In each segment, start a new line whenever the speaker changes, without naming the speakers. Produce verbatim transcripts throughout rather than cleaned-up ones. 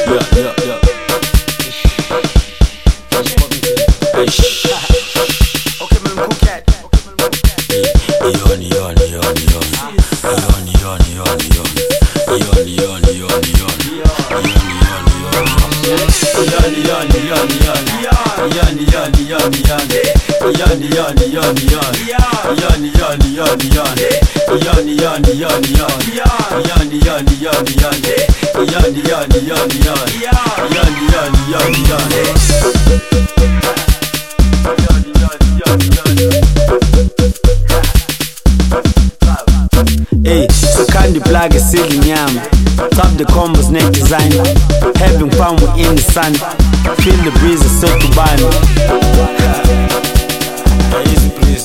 yeah, yeah. Okay, man, cool cat. Yon, yon, yon, yon. Yon, yon, yon, yon. Yon, yon, yon, yon. Yon, yon, yon, yon. Yon, yon, yon, yon. Yon, yon, yon, yon. Yon, yon, yon, yon. Yon, yon, yon, yon. Yon, yon, yon, yon. Yon, yon, yon, yon. Yon, yon, yon, yon. Yon, yon, yon, yon. Hey, so candy plug is silly yam. Top the combos, neck design. Having fun in the sun. Feel the breeze, it's so to burn. Easy please.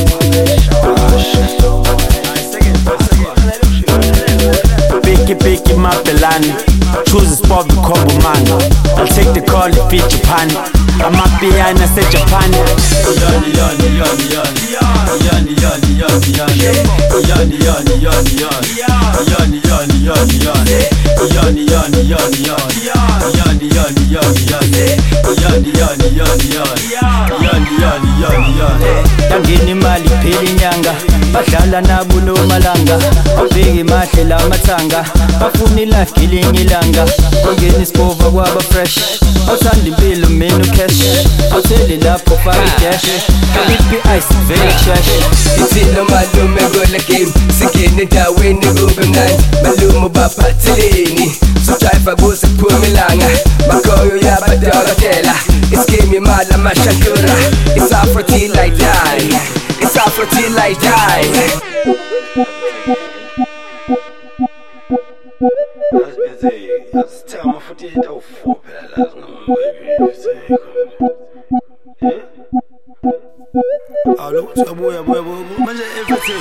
Picky, picky, my pelani. Choose a spot, the combo man. I'll take the call, it fit Japan. I'm up behind, I said Japan. Yanni, yanni, yanni, yanni. Yanni, yanni, yanni, yanni. Yanni, yanni, yanni, yanni. Yanni, yanni, yanni, yanni. Yanni, yanni, yanni, yanni. Yanni, yanni, yanni, yanni. Yanni, yanni, yanni, yanni. Yanni, yanni, yanni, yanni. Yangeni mali pheli nyanga. Badlala nabo no malanga. Abheki mahle la mathanga. Bafuna life ngelinye ilanga. Ongeni isikova kwaba fresh. Awuthanda impilo mina ucash. Awutheli lapho faka dash. Kaliphi ice very trash.
Ithi no malume gola game. Singene endaweni kube mnandi. Malume baphatheleni. So drive kuze kuphume ilanga. Makhoyo yabadokotela. Ischeme imali amashankura. It's Afro till I die. It's Afro till I die.
Tell me for the dough for Pella. Hello, boy, boy, boy, boy, man, everything.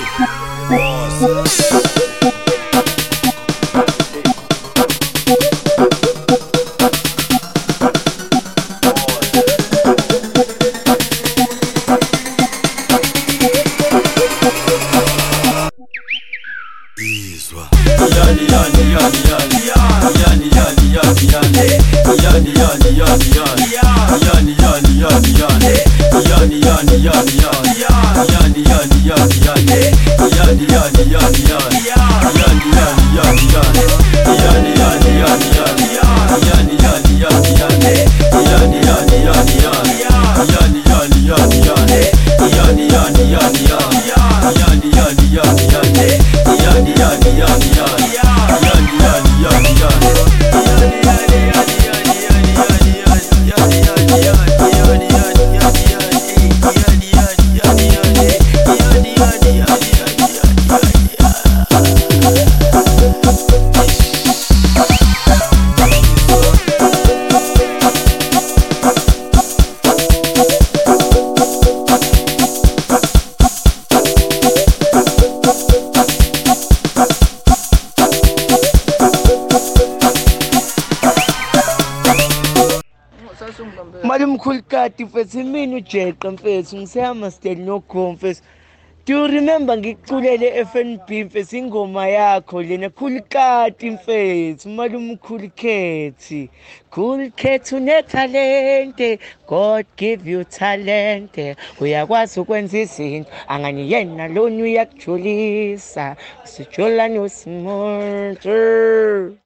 Yanni, yanni, yanni, yanni. Yanni, yanni, yanni, yanni. Yanni, yanni, yanni, yanni. Yanni, yanni, yanni, yanni. Yanni, yanni, yanni, yanni. Yanni, yanni, yanni, yanni. Yanni, yanni, yanni, yanni. Yanni, yanni, yanni, yanni. Yanni, yanni, yanni, yanni. Yanni, yanni, yanni, yanni. Yanni, yanni, yanni, yanni. Yanni, yanni, yanni, yanni. Yanni, yanni, yanni, yanni. Yanni, yanni, yanni, yanni. Yanni, yanni, yanni, yanni.
Madam Kulkati mfethu mina ujeqa mfethu ngisema steady no go mfethu. Do you remember ngikuculele F N B mfethu ingoma yakho lena Kulkati mfethu Madam Kulkati. Kulkati une talente, God give you talente. Uyakwazi ukwenza izinto angani yena lona uyakujulisa. Sijolani usimuntu.